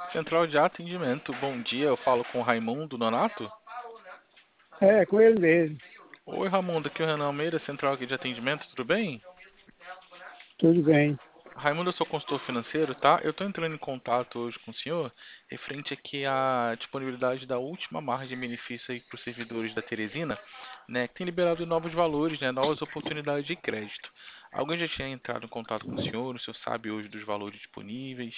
Central de atendimento, bom dia, eu falo com o Raimundo Nonato. É, com ele mesmo. Oi Raimundo, aqui é o Renan Almeida, central aqui de atendimento, tudo bem? Tudo bem. Raimundo, eu sou consultor financeiro, tá? Eu estou entrando em contato hoje com o senhor, referente aqui à disponibilidade da última margem de benefício aí para os servidores da Teresina, né, que tem liberado novos valores, né, novas oportunidades de crédito. Alguém já tinha entrado em contato com o senhor sabe hoje dos valores disponíveis?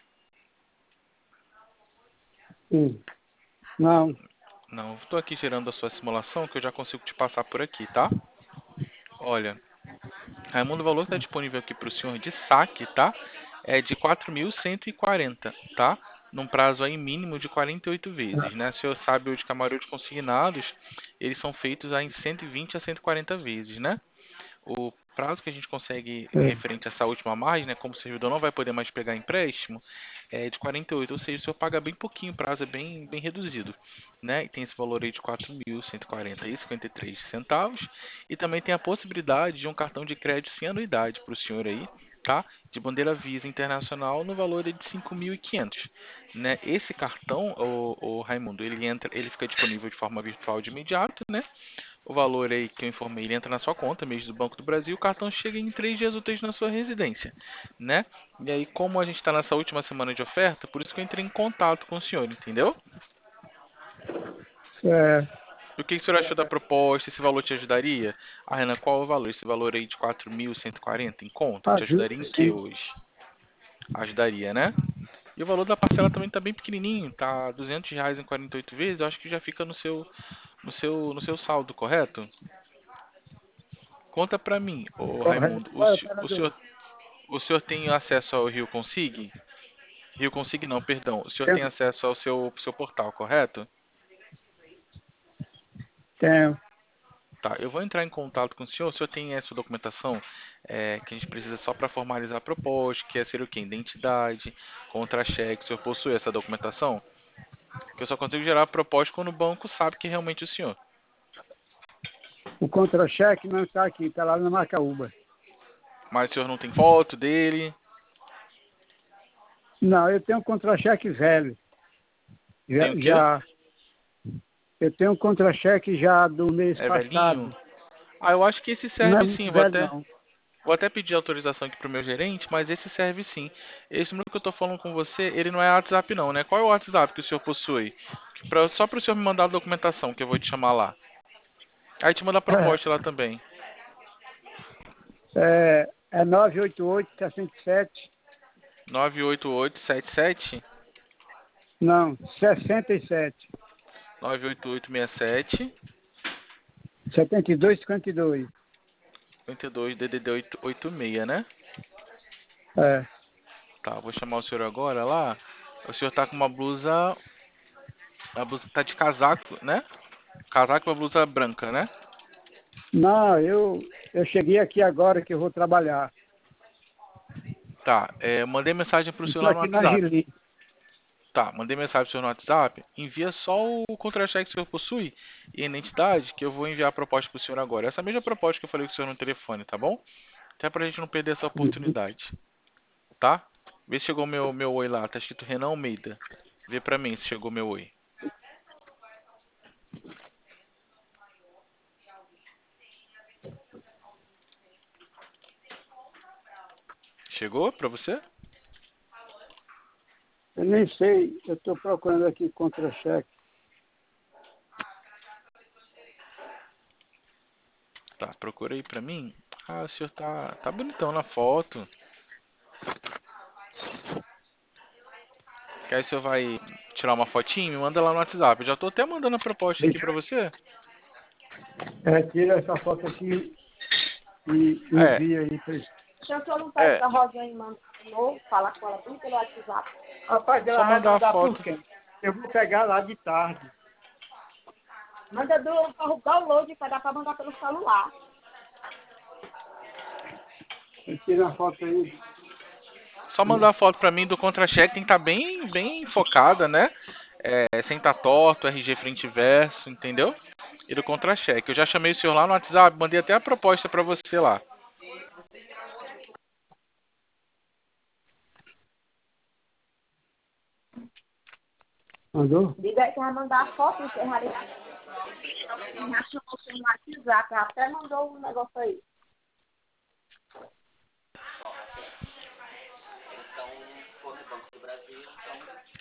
Sim. Não. Não, estou aqui gerando a sua simulação que eu já consigo te passar por aqui, tá? Olha, Raimundo, o valor que está disponível aqui para o senhor de saque, tá? É de 4.140, tá? Num prazo aí mínimo de 48 vezes, né? O senhor sabe hoje que a maioria dos consignados, eles são feitos aí em 120 a 140 vezes, né? O prazo que a gente consegue É. referente a essa última margem, né, como o servidor não vai poder mais pegar empréstimo, é de 48, ou seja, o senhor paga bem pouquinho, o prazo é bem reduzido, né? E tem esse valor aí de 4.140,53 centavos, e também tem a possibilidade de um cartão de crédito sem anuidade para o senhor aí, tá? De bandeira Visa Internacional no valor de 5.500, né? Esse cartão, o Raimundo, ele fica disponível de forma virtual de imediato, né? O valor aí que eu informei, ele entra na sua conta, mês do Banco do Brasil, o cartão chega em 3 dias úteis na sua residência, né? E aí, como a gente está nessa última semana de oferta, por isso que eu entrei em contato com o senhor, entendeu? É, E o que o senhor achou da proposta? Esse valor te ajudaria? Ah, Renan, qual é o valor? Esse valor aí de 4.140 em conta? Te ajuda, ajudaria em que sim. hoje? Ajudaria, né? E o valor da parcela também está bem pequenininho, tá R$ 200 em 48 vezes, eu acho que já fica no seu saldo, correto? Conta pra mim, ô Correto. Raimundo, o, Qual é o se- operador? o senhor tem acesso ao Rio Consig? Rio Consig não, perdão. O senhor tem Tenho. acesso ao seu portal, correto? Tenho. Tá, eu vou entrar em contato com o senhor. O senhor tem essa documentação que a gente precisa só para formalizar a proposta, que é ser o quê? Identidade, contra-cheque. O senhor possui essa documentação? Que eu só consigo gerar a proposta quando o banco sabe que é realmente o senhor. O contra-cheque não está aqui, está lá na Macaúba. Mas o senhor não tem foto dele? Não, eu tenho um contra-cheque velho. Tem Já, o quê? já- eu tenho um contra-cheque já do mês É velhinho? passado. Ah, eu acho que esse Não é serve sim. muito velho, não. Vou até pedir autorização aqui pro meu gerente, mas esse serve sim. Esse número que eu tô falando com você, ele não é WhatsApp não, né? Qual é o WhatsApp que o senhor possui? Só para o senhor me mandar a documentação, que eu vou te chamar lá. Aí te manda a É, proposta lá também. é 988-67. 98877 Não, 67. 98867 7252. 52 DDD 86, né? É. Tá, vou chamar o senhor agora lá. O senhor tá com uma blusa, a blusa tá de casaco, né? Casaco com a blusa branca, né? Não, eu cheguei aqui agora que eu vou trabalhar. Tá, mandei mensagem pro senhor Estou lá no aqui na WhatsApp. Gili. Tá, mandei mensagem pro senhor no WhatsApp. Envia só o contra-cheque que o senhor possui e a identidade, que eu vou enviar a proposta pro senhor agora. Essa mesma proposta que eu falei com o senhor no telefone, tá bom? Até pra gente não perder essa oportunidade, tá? Vê se chegou meu oi lá. Tá escrito Renan Almeida. Vê pra mim se chegou meu oi. Chegou pra você? Eu nem sei, eu estou procurando aqui contra-cheque. Tá, procura aí pra mim. Ah, o senhor tá bonitão na foto. Que aí o senhor vai tirar uma fotinha e me manda lá no WhatsApp. Eu já tô até mandando a proposta aqui pra você. Tira essa foto aqui e É, envia aí para eles. Se eu não pede é. pra Rosinha e manda de novo, fala com ela tudo pelo WhatsApp. Rapaz, Só ela vai mandar a mandar por foto. quem? Eu vou pegar lá de tarde. Manda do download, vai dar pra mandar pelo celular. Tira a foto aí. Só mandar a foto pra mim do contra-cheque, tem que estar bem focada, né? Sem estar torto, RG frente e verso, entendeu? E do contra-cheque. Eu já chamei o senhor lá no WhatsApp, mandei até a proposta pra você lá. Mandou? Diga aí que vai mandar a foto do Ferrari. Já chamou você no WhatsApp, até mandou um negócio aí. Então, for no Banco do Brasil, então